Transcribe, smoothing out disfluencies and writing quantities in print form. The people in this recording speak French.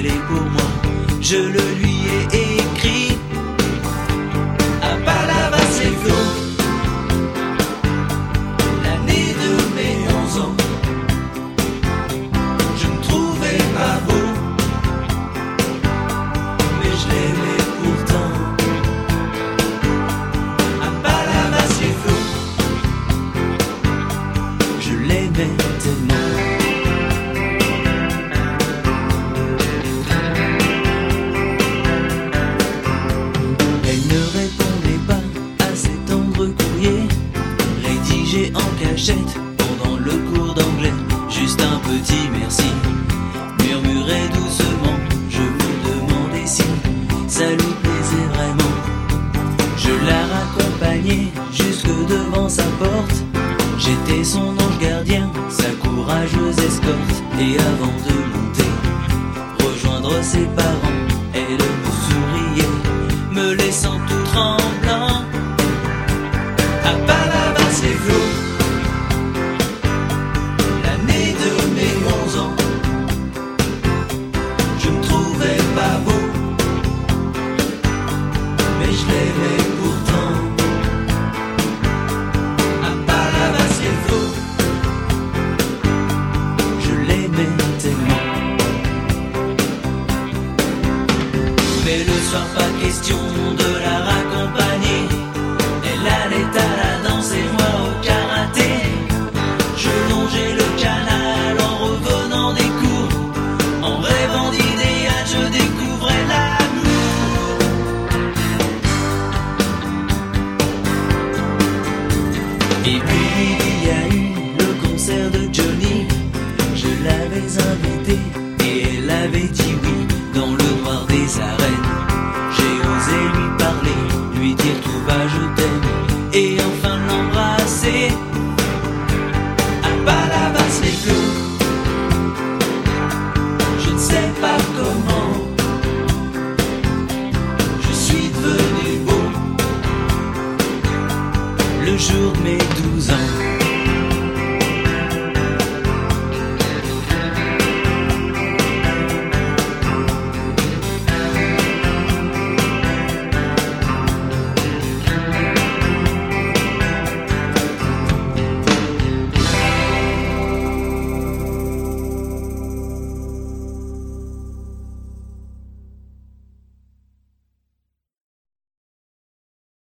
elle est pour moi. Je le lui ai écrit à Palavas-les-Flots, l'année de mes 11 ans. Je me trouvais pas beau, mais je l'aimais pourtant. À Palavas-les-Flots, je l'aimais tellement. Rédigé en cachette pendant le cours d'anglais. Juste un petit merci, murmurait doucement. Je me demandais si ça lui plaisait vraiment. Je la raccompagnais jusque devant sa porte. J'étais son ange gardien, sa courageuse escorte. Et avant de monter, rejoindre ses parents, elle me souriait, me laissant tout tremblant. À Palavas-les-Flots, l'année de mes 11 ans. Je me trouvais pas beau, mais je l'aimais pourtant. À Palavas-les-Flots, je l'aimais tellement. Mais le soir, pas question de la raccompagner. Elle allait à la danse et moi au karaté. Je longeais le canal en revenant des cours. En rêvant d'idéal, je découvrais l'amour. Et puis il y a eu le concert de Johnny. Je l'avais invité et elle avait dit oui. Dans le noir des arènes, j'ai osé lui parler, lui dire tout bas je t'aime, et enfin l'embrasser. À Palavas-les-Flots, je ne sais pas comment, je suis devenu beau le jour de mes 12 ans.